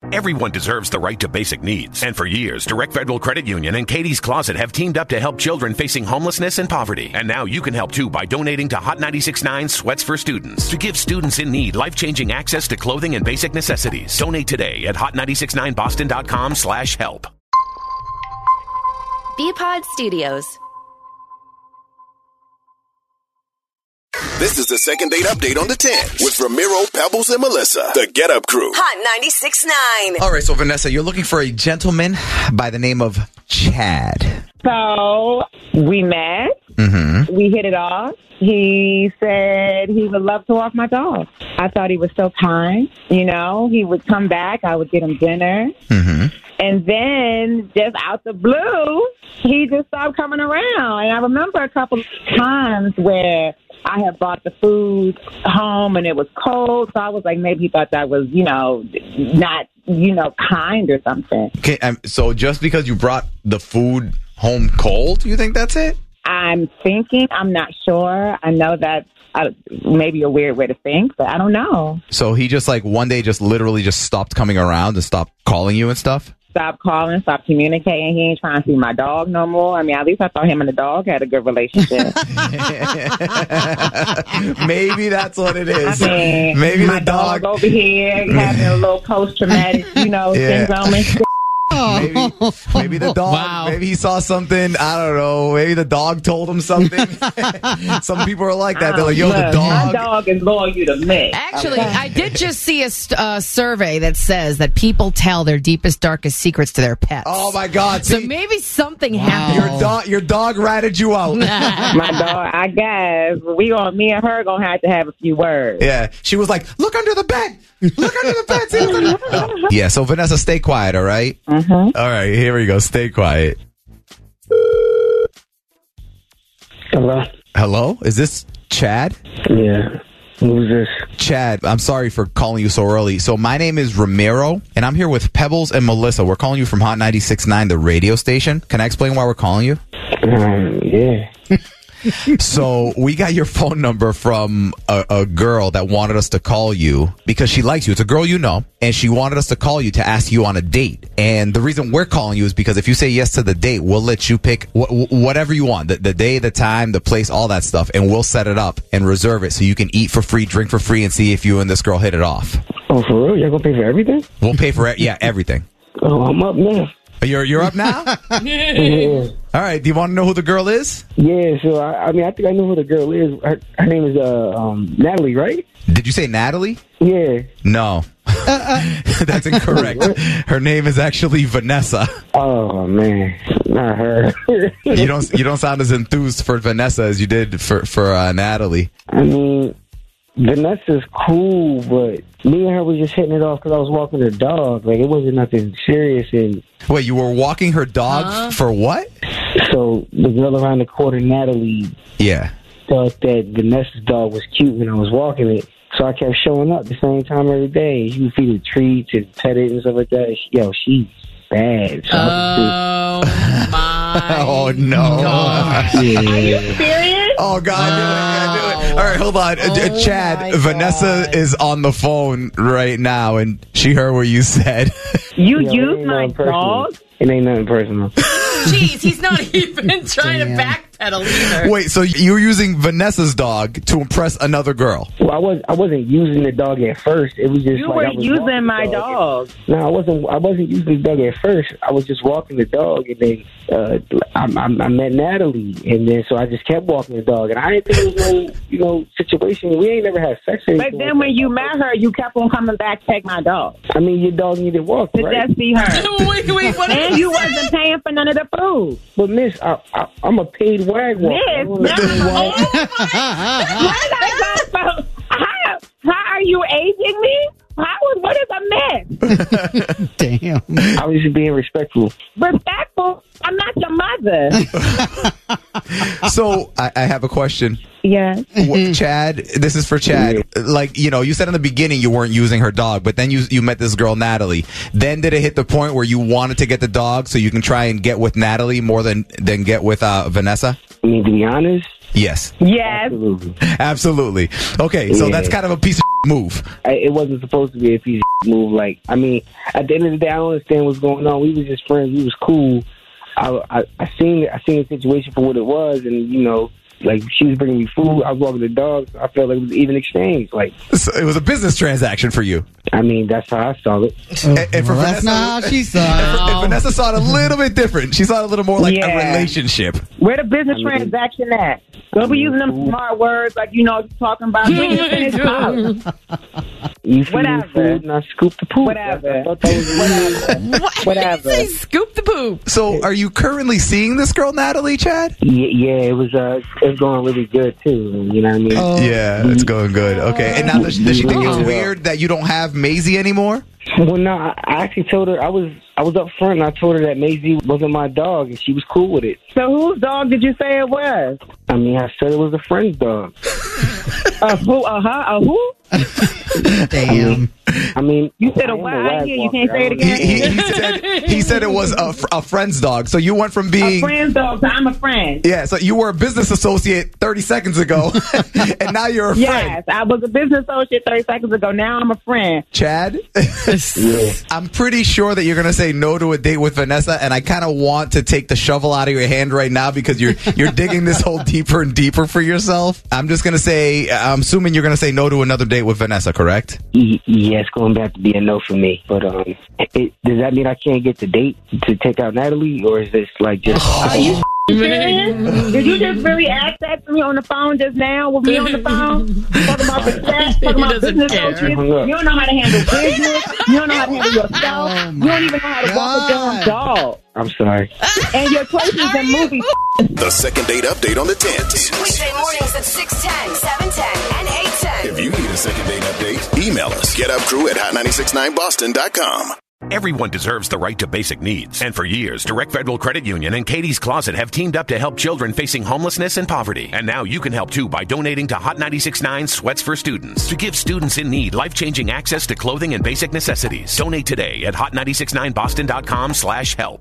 Everyone deserves the right to basic needs. And for years, Direct Federal Credit Union and Katie's Closet have teamed up to help children facing homelessness and poverty. And now you can help too by donating to Hot 96.9 Sweats for Students to give students in need life-changing access to clothing and basic necessities. Donate today at hot969boston.com/help. Bpod Studios. This is the second date update on the 10 with Ramiro, Pebbles, and Melissa, the Get Up Crew. Hot 96.9. All right, so Vanessa, you're looking for a gentleman by the name of Chad. So we met. Mm-hmm. We hit it off. He said he would love to walk my dog. I thought he was so kind. You know, he would come back. I would get him dinner. Mm-hmm. And then, just out the blue, he just stopped coming around. And I remember a couple of times where I had brought the food home and it was cold. So I was like, maybe he thought that was, not, kind or something. Okay, so just because you brought the food home cold, you think that's it? I'm thinking. I'm not sure. I know that maybe a weird way to think, but I don't know. So he just one day just literally just stopped coming around and stopped calling you and stuff? Stopped calling, stopped communicating. He ain't trying to see my dog no more. I mean, at least I thought him and the dog had a good relationship. Maybe that's what it is. I mean, maybe my the dog over here having a little post-traumatic, syndrome and shit. Maybe the dog. Wow. Maybe he saw something. I don't know. Maybe the dog told him something. Some people are like that. They're like, "Yo, the dog." My dog is loyal to me. Actually, I did just see a survey that says that people tell their deepest, darkest secrets to their pets. Oh my God! So maybe something happened. Your dog ratted you out. My dog. I guess me and her gonna have to have a few words. Yeah, she was like, "Look under the bed. Look under the bed." See, look under the bed. Yeah. So Vanessa, stay quiet. All right. Mm-hmm. All right, here we go. Stay quiet. Hello? Is this Chad? Yeah. Who's this? Chad, I'm sorry for calling you so early. So my name is Ramiro, and I'm here with Pebbles and Melissa. We're calling you from Hot 96.9, the radio station. Can I explain why we're calling you? Yeah. So we got your phone number from a girl that wanted us to call you because she likes you. It's a girl you know, and she wanted us to call you to ask you on a date. And the reason we're calling you is because if you say yes to the date, we'll let you pick whatever you want, the day, the time, the place, all that stuff, and we'll set it up and reserve it so you can eat for free, drink for free, and see if you and this girl hit it off. Oh, for real? You're gonna pay for everything? We'll pay for everything. Oh, I'm up now. You're up now? Yeah. All right. Do you want to know who the girl is? Yeah. So I think I know who the girl is. Her name is Natalie, right? Did you say Natalie? Yeah. No. That's incorrect. Her name is actually Vanessa. Oh man, not her. You don't sound as enthused for Vanessa as you did for Natalie. I mean, Vanessa's cool, but me and her was just hitting it off because I was walking her dog. Like, it wasn't nothing serious. And wait, you were walking her dog for what? So the girl around the corner, Natalie, thought that Vanessa's dog was cute when I was walking it. So I kept showing up the same time every day. She would feed it treats and pet it and stuff like that. She's bad. So my oh, no. God. Are you serious? Oh, God, I knew it. All right, hold on. Chad, Vanessa is on the phone right now, and she heard what you said. You use my dog? It ain't nothing personal. Jeez, he's not even trying to backpedal either. Wait, so you're using Vanessa's dog to impress another girl? Well, I wasn't using the dog at first. It was just you were using my dog. No, I wasn't using the dog at first. I was just walking the dog, and then I met Natalie, and then so I just kept walking the dog, and I didn't think it was no situation. We ain't never had sex. But then when you met her, you kept on coming back to take my dog. I mean, your dog needed walk, to right? just see her. Wait, what? And you wasn't paying for none of the food. But Miss, I'm a paid wag walker. Miss, how are you aging me? What is a mess? Damn. I was just being respectful. Respectful? I'm not your mother. So I have a question. Yes. Chad, this is for Chad. Yeah. Like, you said in the beginning you weren't using her dog, but then you met this girl, Natalie. Then did it hit the point where you wanted to get the dog so you can try and get with Natalie more than get with Vanessa? I mean, to be honest, Yes. Yes. Absolutely. Okay, so that's kind of a piece of move. It wasn't supposed to be a piece of move. Like, I mean, at the end of the day, I don't understand what's going on. We was just friends. We was cool. I seen the situation for what it was, and, you know, like, she was bringing me food. I was walking the dogs. I felt like it was even exchange. Like, so it was a business transaction for you. I mean, that's how I saw it. And for Vanessa, that's not how she saw it. And Vanessa saw it a little bit different. She saw it a little more like a relationship. Where the business transaction at? Don't be using them smart words like, you know, talking about bring your finished product. You feed me food and I scoop the poop. Whatever. Whatever. Say scoop the poop. So, are you currently seeing this girl, Natalie, Chad? Yeah, it was going really good too. You know what I mean? Yeah, it's going good. Okay, and now does she think it's weird that you don't have Maisie anymore? Well, no, I actually told her I was up front and I told her that Maisie wasn't my dog and she was cool with it. So whose dog did you say it was? I mean, I said it was a friend's dog. Who? A who? Damn. I mean, you said a what? I hear you. Can't say it again. He said it was a friend's dog. So you went from being a friend's dog to I'm a friend. Yeah. So you were a business associate 30 seconds ago, and now you're a friend. Yes, I was a business associate 30 seconds ago. Now I'm a friend. Chad, I'm pretty sure that you're going to say no to a date with Vanessa, and I kind of want to take the shovel out of your hand right now because you're digging this hole deeper and deeper for yourself. I'm just going to say, I'm assuming you're going to say no to another date with Vanessa, correct? Yeah, it's going back to be a no for me. But does that mean I can't get the date to take out Natalie, or is this like just? Are you serious? Did you just really ask that to me on the phone just now with me on the phone? Talking about the chat, talking about business associates. You don't know how to handle business. You don't know how to handle yourself. You don't even know how to walk a damn dog. I'm sorry. And your choices in movies. The second date update on the 10th. Weekday mornings at 6:10, 7:10, and 8:10. If you need a second date update, email us. GetUpCrew@hot969boston.com. Everyone deserves the right to basic needs. And for years, Direct Federal Credit Union and Katie's Closet have teamed up to help children facing homelessness and poverty. And now you can help too by donating to Hot 96.9 Sweats for Students to give students in need life-changing access to clothing and basic necessities. Donate today at hot969boston.com/help.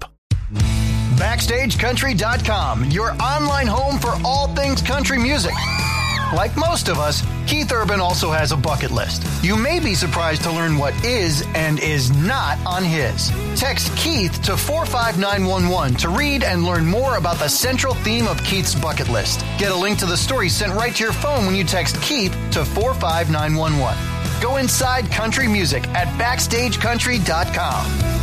BackstageCountry.com, your online home for all things country music. Like most of us, Keith Urban also has a bucket list. You may be surprised to learn what is and is not on his. Text Keith to 45911 to read and learn more about the central theme of Keith's bucket list. Get a link to the story sent right to your phone when you text Keith to 45911. Go inside country music at BackstageCountry.com.